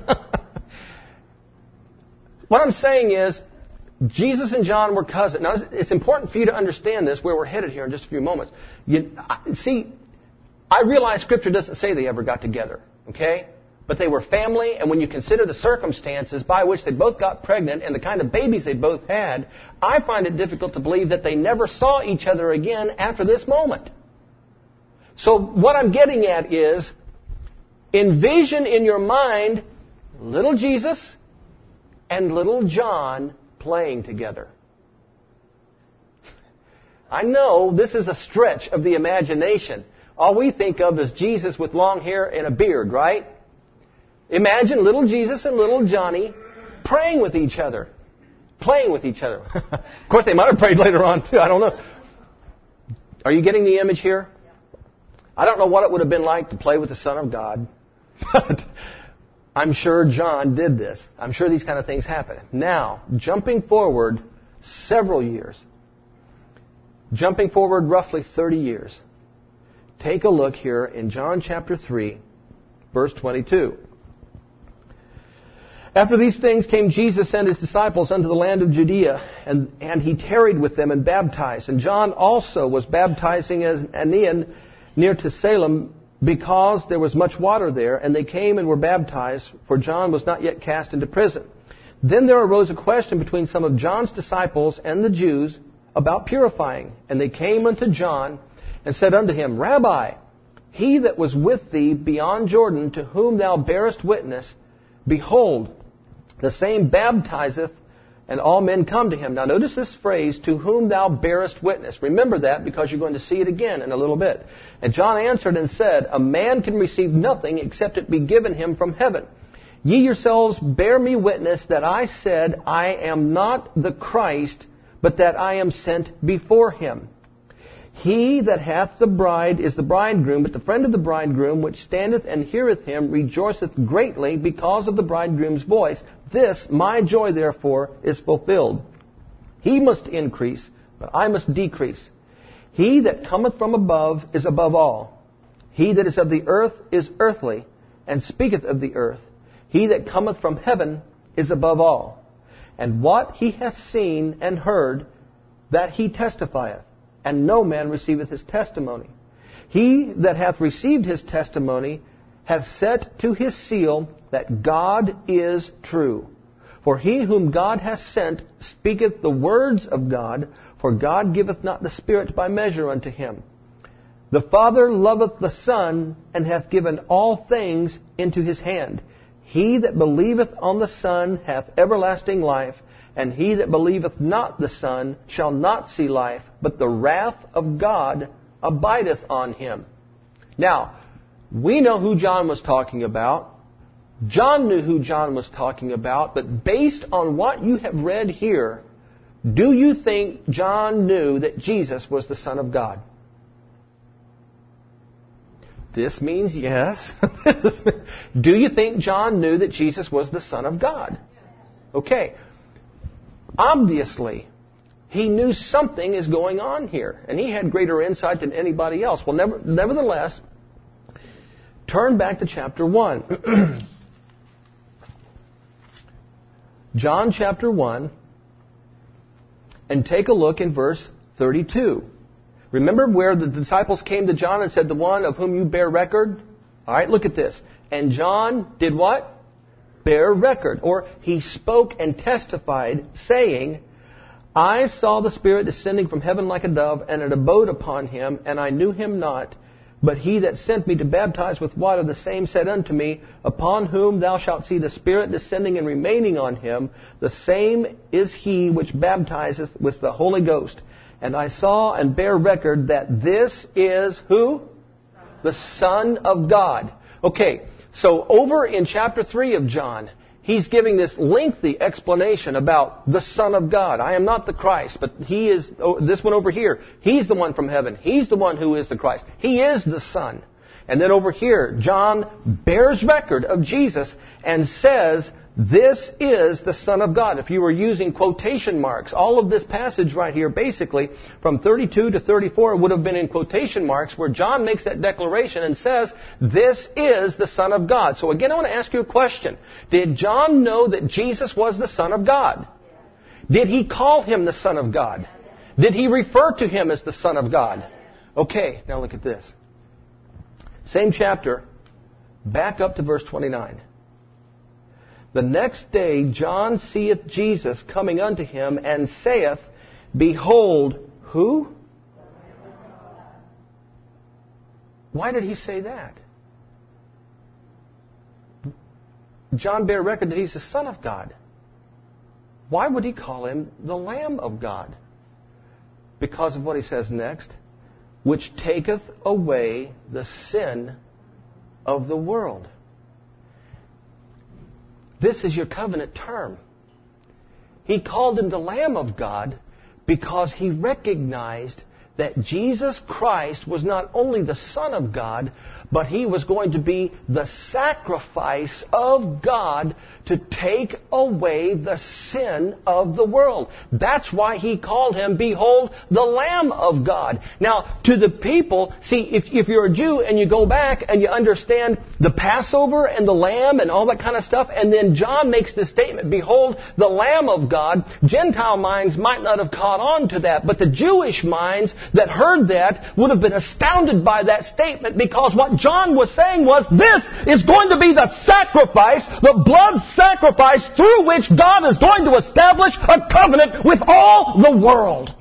What I'm saying is, Jesus and John were cousins. Now, it's important for you to understand this, where we're headed here in just a few moments. You, see, I realize Scripture doesn't say they ever got together, okay? But they were family, and when you consider the circumstances by which they both got pregnant and the kind of babies they both had, I find it difficult to believe that they never saw each other again after this moment. So what I'm getting at is, envision in your mind little Jesus and little John playing together. I know this is a stretch of the imagination. All we think of is Jesus with long hair and a beard, right? Imagine little Jesus and little Johnny praying with each other. Playing with each other. Of course, they might have prayed later on, too. I don't know. Are you getting the image here? I don't know what it would have been like to play with the Son of God. But I'm sure John did this. I'm sure these kind of things happen. Now, jumping forward several years. Jumping forward roughly thirty years. Take a look here in John chapter three, verse twenty-two. After these things came Jesus and his disciples unto the land of Judea, and, and he tarried with them and baptized. And John also was baptizing as Aenon near to Salem, because there was much water there, and they came and were baptized, for John was not yet cast into prison. Then there arose a question between some of John's disciples and the Jews about purifying. And they came unto John and said unto him, Rabbi, he that was with thee beyond Jordan, to whom thou bearest witness, behold, the same baptizeth, and all men come to him. Now notice this phrase, to whom thou bearest witness. Remember that, because you're going to see it again in a little bit. And John answered and said, a man can receive nothing except it be given him from heaven. Ye yourselves bear me witness that I said, I am not the Christ, but that I am sent before him. He that hath the bride is the bridegroom, but the friend of the bridegroom, which standeth and heareth him, rejoiceth greatly because of the bridegroom's voice. This, my joy, therefore, is fulfilled. He must increase, but I must decrease. He that cometh from above is above all. He that is of the earth is earthly, and speaketh of the earth. He that cometh from heaven is above all. And what he hath seen and heard, that he testifieth. And no man receiveth his testimony. He that hath received his testimony hath set to his seal that God is true. For he whom God hath sent speaketh the words of God, for God giveth not the Spirit by measure unto him. The Father loveth the Son, and hath given all things into his hand. He that believeth on the Son hath everlasting life, and he that believeth not the Son shall not see life, but the wrath of God abideth on him. Now, we know who John was talking about. John knew who John was talking about, but based on what you have read here, do you think John knew that Jesus was the Son of God? This means yes. Do you think John knew that Jesus was the Son of God? Okay. Obviously, he knew something is going on here, and he had greater insight than anybody else. Well, never, nevertheless, turn back to chapter one. John chapter one, and take a look in verse thirty-two. Remember where the disciples came to John and said, the one of whom you bear record? All right, look at this. And John did what? Bear record. Or he spoke and testified, saying, I saw the Spirit descending from heaven like a dove, and it abode upon him, and I knew him not. But he that sent me to baptize with water, the same said unto me, upon whom thou shalt see the Spirit descending and remaining on him, the same is he which baptizeth with the Holy Ghost. And I saw and bear record that this is who? The Son of God. Okay, so over in chapter three of John, he's giving this lengthy explanation about the Son of God. I am not the Christ, but he is, oh, this one over here, he's the one from heaven. He's the one who is the Christ. He is the Son. And then over here, John bears record of Jesus and says, this is the Son of God. If you were using quotation marks, all of this passage right here, basically, from thirty-two to thirty-four, would have been in quotation marks where John makes that declaration and says, this is the Son of God. So again, I want to ask you a question. Did John know that Jesus was the Son of God? Did he call him the Son of God? Did he refer to him as the Son of God? Okay, now look at this. Same chapter, back up to verse twenty-nine. The next day John seeth Jesus coming unto him, and saith, behold, who? Why did he say that? John bare record that he's the Son of God. Why would he call him the Lamb of God? Because of what he says next, which taketh away the sin of the world. This is your covenant term. He called him the Lamb of God because he recognized that Jesus Christ was not only the Son of God, but he was going to be the sacrifice of God to take away the sin of the world. That's why he called him, behold, the Lamb of God. Now, to the people, see, if, if you're a Jew and you go back and you understand the Passover and the Lamb and all that kind of stuff, and then John makes this statement, behold, the Lamb of God, Gentile minds might not have caught on to that, but the Jewish minds that heard that would have been astounded by that statement, because what John was saying was, this is going to be the sacrifice, the blood sacrifice through which God is going to establish a covenant with all the world.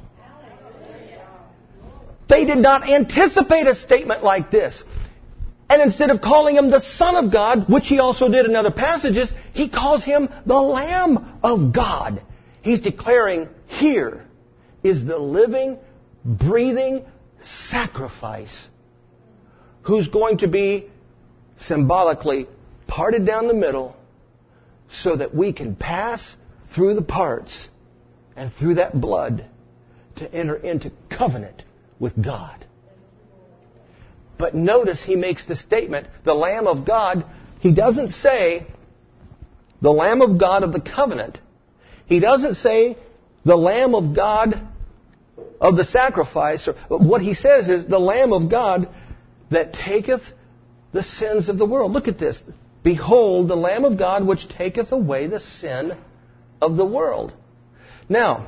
They did not anticipate a statement like this. And instead of calling him the Son of God, which he also did in other passages, he calls him the Lamb of God. He's declaring, here is the living, breathing sacrifice who's going to be symbolically parted down the middle so that we can pass through the parts and through that blood to enter into covenant with God. But notice he makes the statement, the Lamb of God. He doesn't say the Lamb of God of the covenant. He doesn't say the Lamb of God of the sacrifice. What he says is the Lamb of God that taketh the sins of the world. Look at this. Behold, the Lamb of God which taketh away the sin of the world. Now,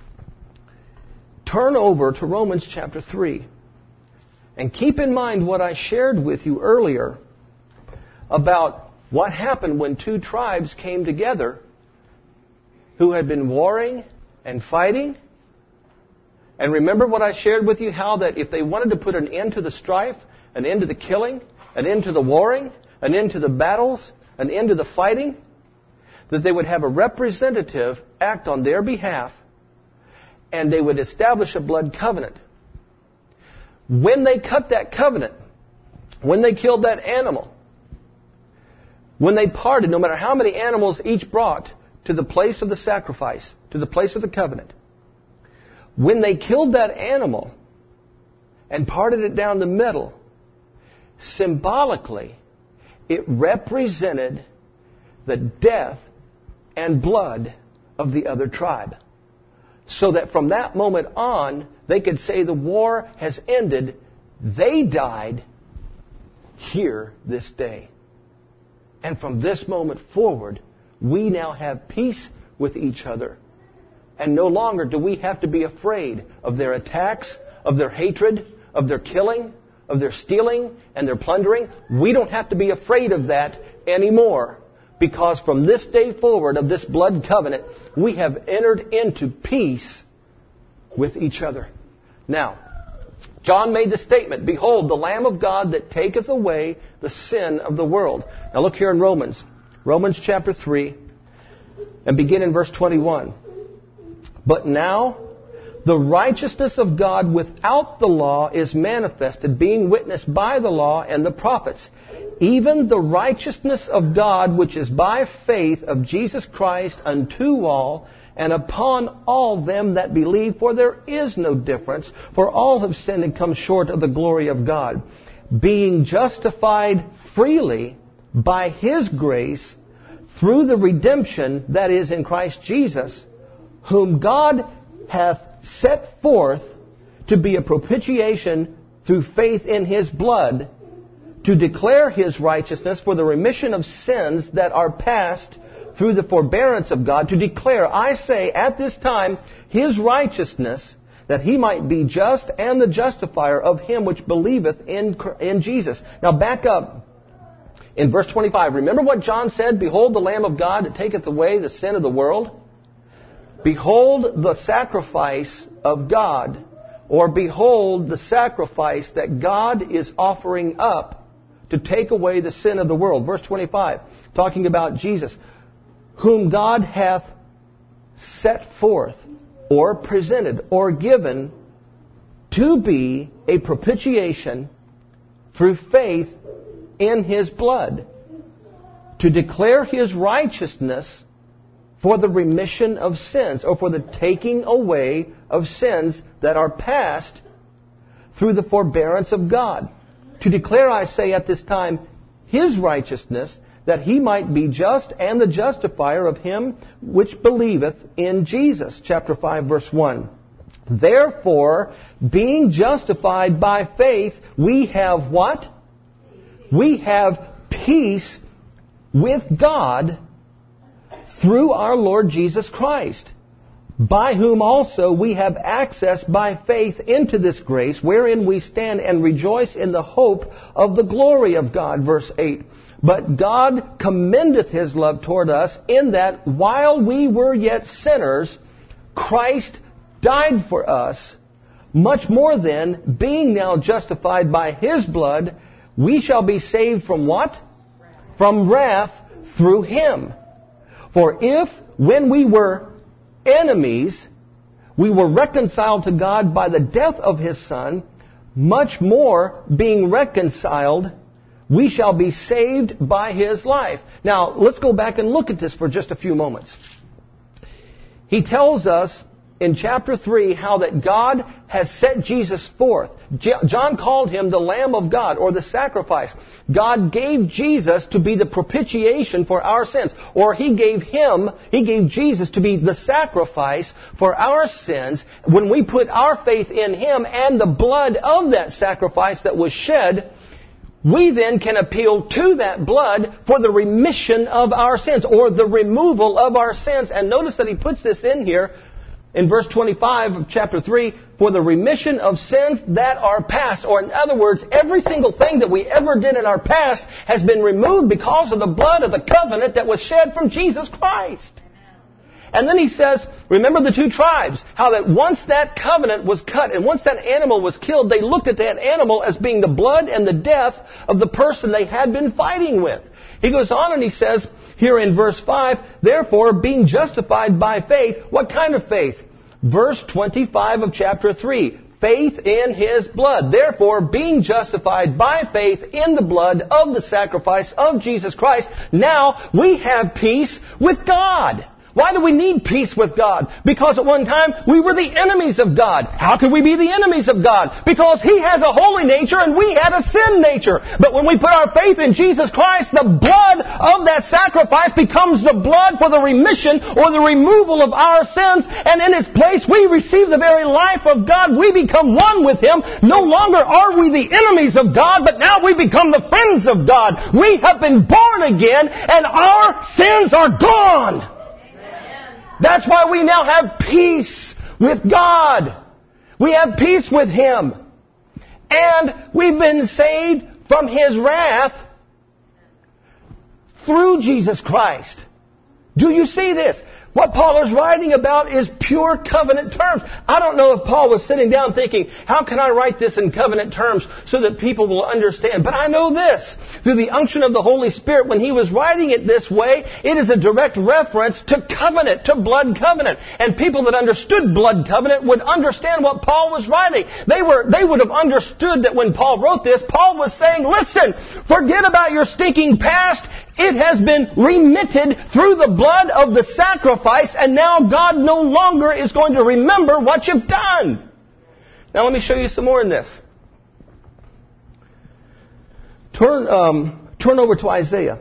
turn over to Romans chapter three. And keep in mind what I shared with you earlier about what happened when two tribes came together who had been warring and fighting. And remember what I shared with you, how that if they wanted to put an end to the strife, an end to the killing, an end to the warring, an end to the battles, an end to the fighting, that they would have a representative act on their behalf, and they would establish a blood covenant. When they cut that covenant, when they killed that animal, when they parted, no matter how many animals each brought to the place of the sacrifice, to the place of the covenant, when they killed that animal and parted it down the middle, symbolically, it represented the death and blood of the other tribe. So that from that moment on, they could say the war has ended. They died here this day. And from this moment forward, we now have peace with each other. And no longer do we have to be afraid of their attacks, of their hatred, of their killing, of their stealing and their plundering. We don't have to be afraid of that anymore. Because from this day forward of this blood covenant, we have entered into peace with each other. Now, John made the statement, behold, the Lamb of God that taketh away the sin of the world. Now look here in Romans. Romans chapter three, and begin in verse twenty-one. But now the righteousness of God without the law is manifested, being witnessed by the law and the prophets, even the righteousness of God which is by faith of Jesus Christ unto all, and upon all them that believe, for there is no difference, for all have sinned and come short of the glory of God. being justified freely by His grace through the redemption that is in Christ Jesus, whom God hath set forth to be a propitiation through faith in His blood, to declare His righteousness for the remission of sins that are past through the forbearance of God, to declare, I say, at this time, His righteousness, that He might be just and the justifier of him which believeth in, in Jesus. Now back up in verse twenty-five. Remember what John said? Behold the Lamb of God that taketh away the sin of the world. Behold the sacrifice of God, or behold the sacrifice that God is offering up to take away the sin of the world. Verse twenty-five, talking about Jesus, whom God hath set forth, or presented, or given to be a propitiation through faith in His blood, to declare His righteousness for the remission of sins, or for the taking away of sins that are past through the forbearance of God. To declare, I say, at this time, His righteousness, that He might be just and the justifier of him which believeth in Jesus. Chapter five, verse one. Therefore, being justified by faith, we have what? We have peace with God through our Lord Jesus Christ, by whom also we have access by faith into this grace, wherein we stand and rejoice in the hope of the glory of God. Verse eight. But God commendeth His love toward us, in that while we were yet sinners, Christ died for us. Much more then, being now justified by His blood, we shall be saved from what? From wrath through Him. For if, when we were enemies, we were reconciled to God by the death of His Son, much more, being reconciled, we shall be saved by His life. Now, let's go back and look at this for just a few moments. He tells us in chapter three how that God has set Jesus forth. John called Him the Lamb of God, or the sacrifice. God gave Jesus to be the propitiation for our sins. Or He gave Him, He gave Jesus to be the sacrifice for our sins. When we put our faith in Him and the blood of that sacrifice that was shed, we then can appeal to that blood for the remission of our sins, or the removal of our sins. And notice that he puts this in here in verse twenty-five of chapter three, for the remission of sins that are past. Or in other words, every single thing that we ever did in our past has been removed because of the blood of the covenant that was shed from Jesus Christ. And then he says, remember the two tribes, how that once that covenant was cut and once that animal was killed, they looked at that animal as being the blood and the death of the person they had been fighting with. He goes on and he says here in verse five, therefore, being justified by faith, what kind of faith? Verse twenty-five of chapter three, faith in His blood. Therefore, being justified by faith in the blood of the sacrifice of Jesus Christ, now we have peace with God. Why do we need peace with God? Because at one time we were the enemies of God. How could we be the enemies of God? Because He has a holy nature and we had a sin nature. But when we put our faith in Jesus Christ, the blood of that sacrifice becomes the blood for the remission or the removal of our sins. And in its place we receive the very life of God. We become one with Him. No longer are we the enemies of God, but now we become the friends of God. We have been born again and our sins are gone. That's why we now have peace with God. We have peace with Him. And we've been saved from His wrath through Jesus Christ. Do you see this? What Paul is writing about is pure covenant terms. I don't know if Paul was sitting down thinking, how can I write this in covenant terms so that people will understand? But I know this. Through the unction of the Holy Spirit, when he was writing it this way, it is a direct reference to covenant, to blood covenant. And people that understood blood covenant would understand what Paul was writing. They were, they would have understood that when Paul wrote this, Paul was saying, listen, forget about your stinking past. It has been remitted through the blood of the sacrifice, and now God no longer is going to remember what you've done. Now let me show you some more in this. Turn, um, turn over to Isaiah.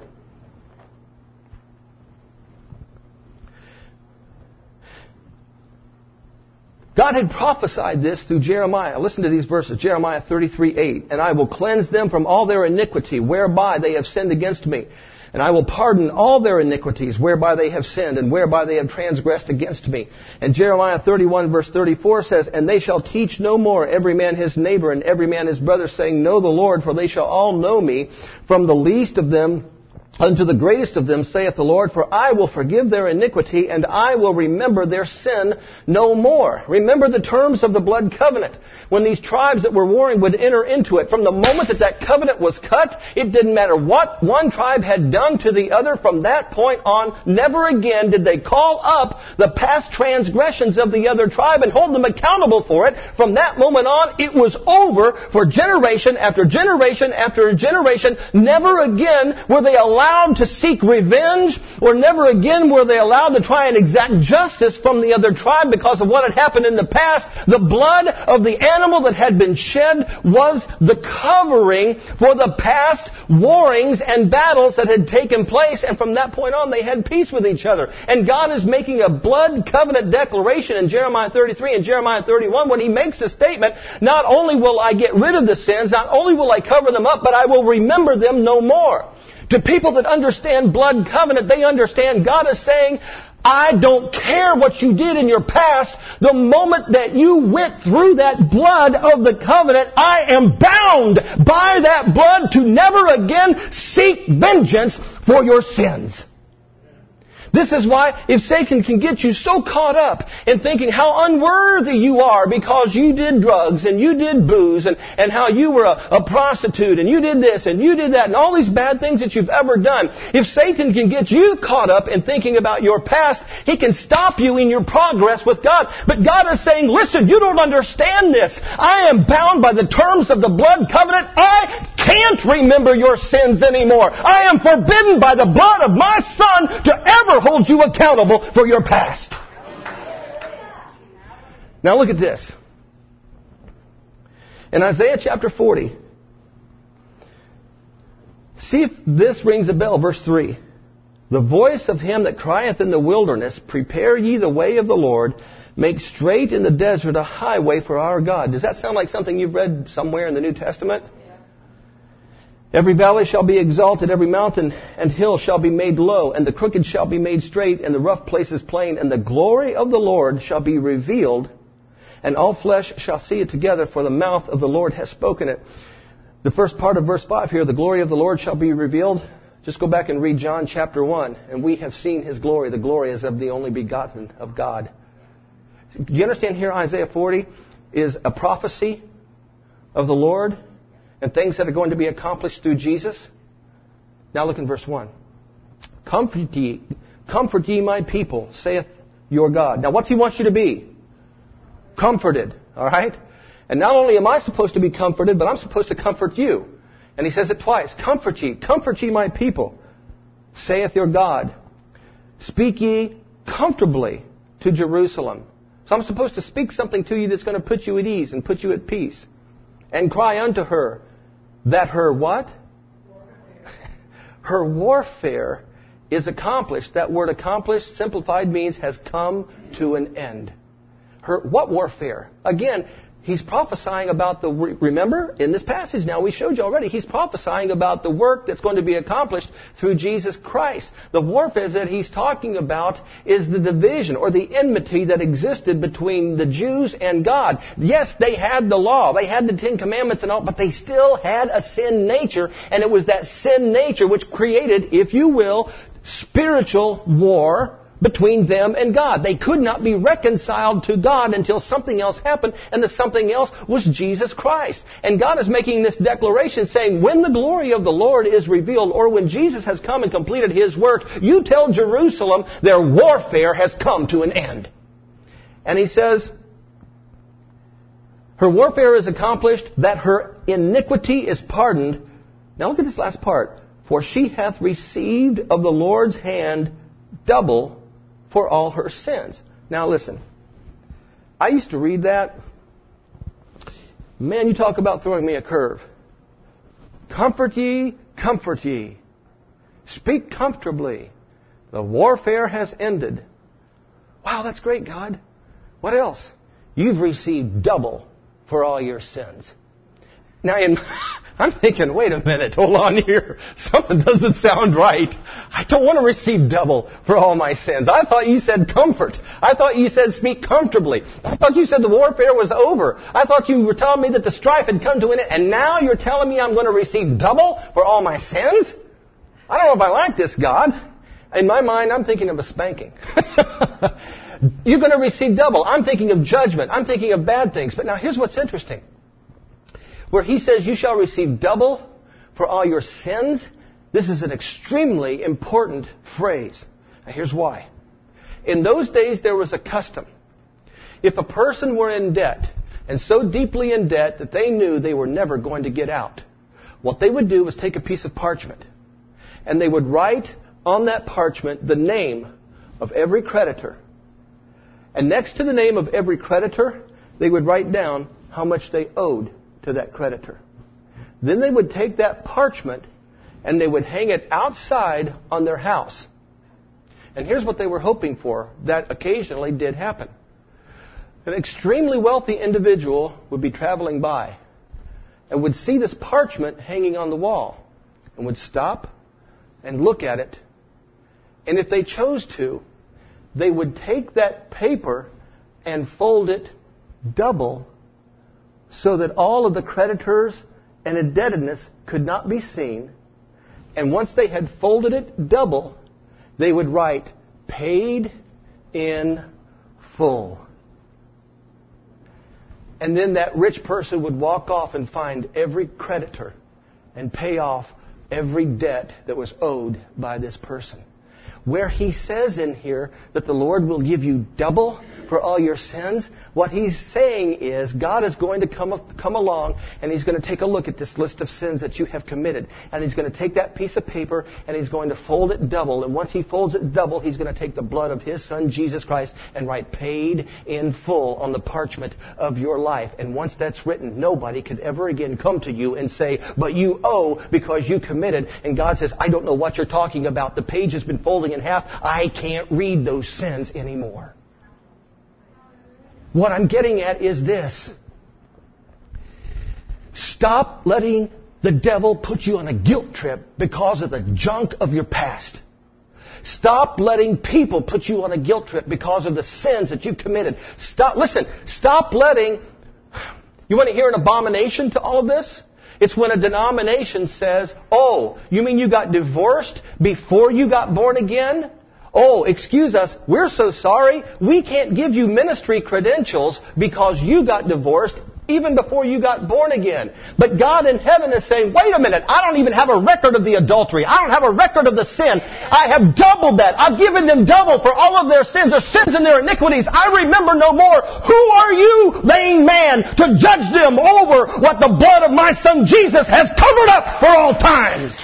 God had prophesied this through Jeremiah. Listen to these verses. Jeremiah thirty-three eight. And I will cleanse them from all their iniquity, whereby they have sinned against me. And I will pardon all their iniquities, whereby they have sinned, and whereby they have transgressed against me. And Jeremiah thirty-one verse thirty-four says, And they shall teach no more every man his neighbor, and every man his brother, saying, Know the Lord, for they shall all know me, from the least of them unto the greatest of them, saith the Lord, for I will forgive their iniquity, and I will remember their sin no more. Remember the terms of the blood covenant. When these tribes that were warring would enter into it, from the moment that that covenant was cut, it didn't matter what one tribe had done to the other. From that point on, never again did they call up the past transgressions of the other tribe and hold them accountable for it. From that moment on, it was over for generation after generation after generation. Never again were they allowed to seek revenge, or never again were they allowed to try and exact justice from the other tribe because of what had happened in the past. The blood of the animal that had been shed was the covering for the past warrings and battles that had taken place, and from that point on they had peace with each other. And God is making a blood covenant declaration in Jeremiah thirty-three and Jeremiah thirty-one when He makes the statement, not only will I get rid of the sins, not only will I cover them up, but I will remember them no more. To people that understand blood covenant, they understand God is saying, I don't care what you did in your past. The moment that you went through that blood of the covenant, I am bound by that blood to never again seek vengeance for your sins. This is why if Satan can get you so caught up in thinking how unworthy you are because you did drugs and you did booze and, and how you were a, a prostitute and you did this and you did that and all these bad things that you've ever done, if Satan can get you caught up in thinking about your past, he can stop you in your progress with God. But God is saying, listen, you don't understand this. I am bound by the terms of the blood covenant. I can't remember your sins anymore. I am forbidden by the blood of my Son to ever hold you accountable for your past. Now look at this. In Isaiah chapter forty, see if this rings a bell. Verse three. The voice of him that crieth in the wilderness, prepare ye the way of the Lord, make straight in the desert a highway for our God. Does that sound like something you've read somewhere in the New Testament? Every valley shall be exalted, every mountain and hill shall be made low, and the crooked shall be made straight, and the rough places plain, and the glory of the Lord shall be revealed, and all flesh shall see it together, for the mouth of the Lord has spoken it. The first part of verse five here, the glory of the Lord shall be revealed. Just go back and read John chapter one, and we have seen His glory. The glory is of the only begotten of God. Do you understand here Isaiah forty is a prophecy of the Lord and things that are going to be accomplished through Jesus? Now look in verse one. Comfort ye, comfort ye my people, saith your God. Now what's He wants you to be? Comforted. All right? And not only am I supposed to be comforted, but I'm supposed to comfort you. And He says it twice. Comfort ye, comfort ye my people, saith your God. Speak ye comfortably to Jerusalem. So I'm supposed to speak something to you that's going to put you at ease and put you at peace. And cry unto her that her what? Her warfare is accomplished. That word accomplished, simplified, means has come to an end. Her what warfare? Again, He's prophesying about the, remember, in this passage now, we showed you already, He's prophesying about the work that's going to be accomplished through Jesus Christ. The warfare that He's talking about is the division or the enmity that existed between the Jews and God. Yes, they had the law, they had the Ten Commandments and all, but they still had a sin nature, and it was that sin nature which created, if you will, spiritual war between them and God. They could not be reconciled to God until something else happened, and the something else was Jesus Christ. And God is making this declaration saying, when the glory of the Lord is revealed, or when Jesus has come and completed His work, you tell Jerusalem their warfare has come to an end. And He says, her warfare is accomplished, that her iniquity is pardoned. Now look at this last part. For she hath received of the Lord's hand double for all her sins. Now listen, I used to read that. Man, you talk about throwing me a curve. Comfort ye, comfort ye. Speak comfortably. The warfare has ended. Wow, that's great, God. What else? You've received double for all your sins. Now, in, I'm thinking, wait a minute, hold on here. Something doesn't sound right. I don't want to receive double for all my sins. I thought you said comfort. I thought you said speak comfortably. I thought you said the warfare was over. I thought you were telling me that the strife had come to an end. And now you're telling me I'm going to receive double for all my sins? I don't know if I like this, God. In my mind, I'm thinking of a spanking. You're going to receive double. I'm thinking of judgment. I'm thinking of bad things. But now here's what's interesting. Where he says you shall receive double for all your sins, this is an extremely important phrase. Now here's why. In those days there was a custom. If a person were in debt, and so deeply in debt that they knew they were never going to get out, what they would do was take a piece of parchment, and they would write on that parchment the name of every creditor. And next to the name of every creditor, they would write down how much they owed to that creditor. Then they would take that parchment and they would hang it outside on their house. And here's what they were hoping for. That occasionally did happen. An extremely wealthy individual would be traveling by and would see this parchment hanging on the wall and would stop and look at it. And if they chose to, they would take that paper and fold it double so that all of the creditors and indebtedness could not be seen. And once they had folded it double, they would write, paid in full. And then that rich person would walk off and find every creditor and pay off every debt that was owed by this person. Where he says in here that the Lord will give you double for all your sins, what he's saying is God is going to come, come along and he's going to take a look at this list of sins that you have committed. And he's going to take that piece of paper and he's going to fold it double. And once he folds it double, he's going to take the blood of his Son, Jesus Christ, and write paid in full on the parchment of your life. And once that's written, nobody could ever again come to you and say, but you owe because you committed. And God says, I don't know what you're talking about. The page has been folding in half. I can't read those sins anymore. What I'm getting at is this. Stop letting the devil put you on a guilt trip because of the junk of your past. Stop letting people put you on a guilt trip because of the sins that you committed. Stop, listen, stop letting, you want to hear an abomination to all of this? It's when a denomination says, oh, you mean you got divorced before you got born again? Oh, excuse us, we're so sorry. We can't give you ministry credentials because you got divorced even before you got born again. But God in heaven is saying, wait a minute, I don't even have a record of the adultery. I don't have a record of the sin. I have doubled that. I've given them double for all of their sins, their sins and their iniquities. I remember no more. Who are you, vain man, to judge them over what the blood of my Son Jesus has covered up for all times?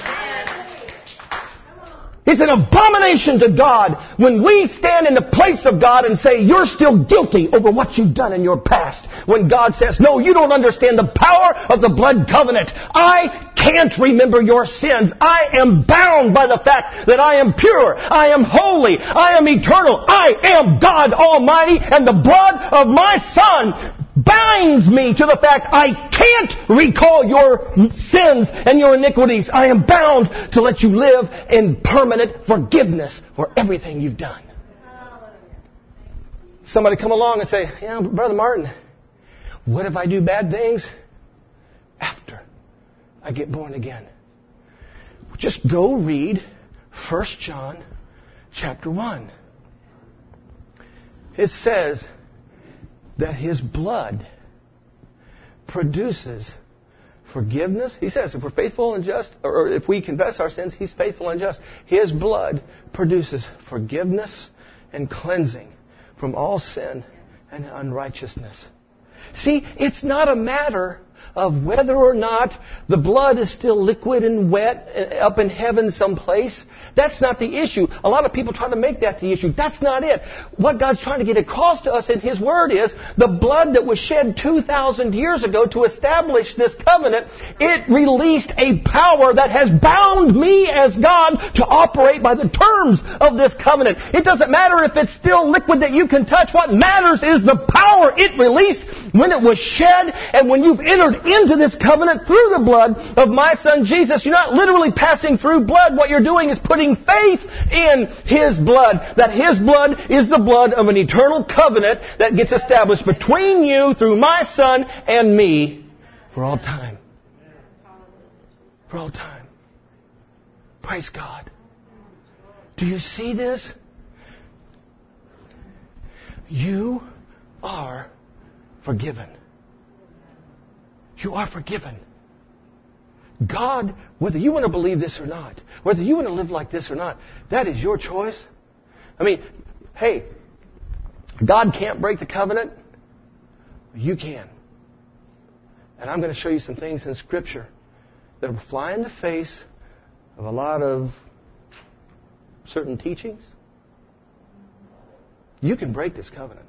It's an abomination to God when we stand in the place of God and say, you're still guilty over what you've done in your past. When God says, no, you don't understand the power of the blood covenant. I can't remember your sins. I am bound by the fact that I am pure. I am holy. I am eternal. I am God Almighty, and the blood of my Son binds me to the fact I can't recall your sins and your iniquities. I am bound to let you live in permanent forgiveness for everything you've done. Somebody come along and say, yeah, Brother Martin, what if I do bad things after I get born again? Just go read First John chapter one. It says that His blood produces forgiveness. He says if we're faithful and just, or if we confess our sins, He's faithful and just. His blood produces forgiveness and cleansing from all sin and unrighteousness. See, it's not a matter of whether or not the blood is still liquid and wet up in heaven someplace. That's not the issue. A lot of people try to make that the issue. That's not it. What God's trying to get across to us in His Word is the blood that was shed two thousand years ago to establish this covenant, it released a power that has bound me as God to operate by the terms of this covenant. It doesn't matter if it's still liquid that you can touch. What matters is the power it released when it was shed, and when you've entered into this covenant through the blood of my Son Jesus. You're not literally passing through blood. What you're doing is putting faith in His blood. That His blood is the blood of an eternal covenant that gets established between you through my Son and me for all time. For all time. Praise God. Do you see this? You are forgiven. You are forgiven. God, whether you want to believe this or not, whether you want to live like this or not, that is your choice. I mean, hey, God can't break the covenant. You can. And I'm going to show you some things in Scripture that will fly in the face of a lot of certain teachings. You can break this covenant.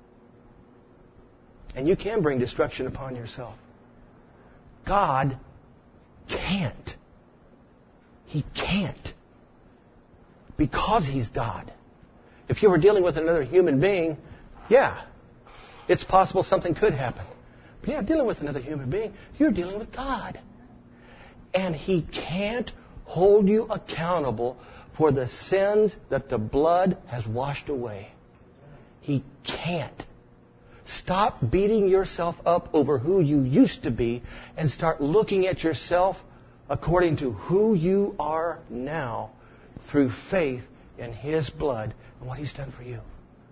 And you can bring destruction upon yourself. God can't. He can't. Because He's God. If you were dealing with another human being, yeah, it's possible something could happen. But yeah, dealing with another human being, you're dealing with God. And He can't hold you accountable for the sins that the blood has washed away. He can't. Stop beating yourself up over who you used to be and start looking at yourself according to who you are now through faith in His blood and what He's done for you.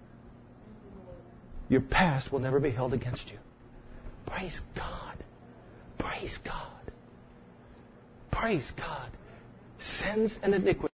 Your past will never be held against you. Praise God. Praise God. Praise God. Sins and iniquity.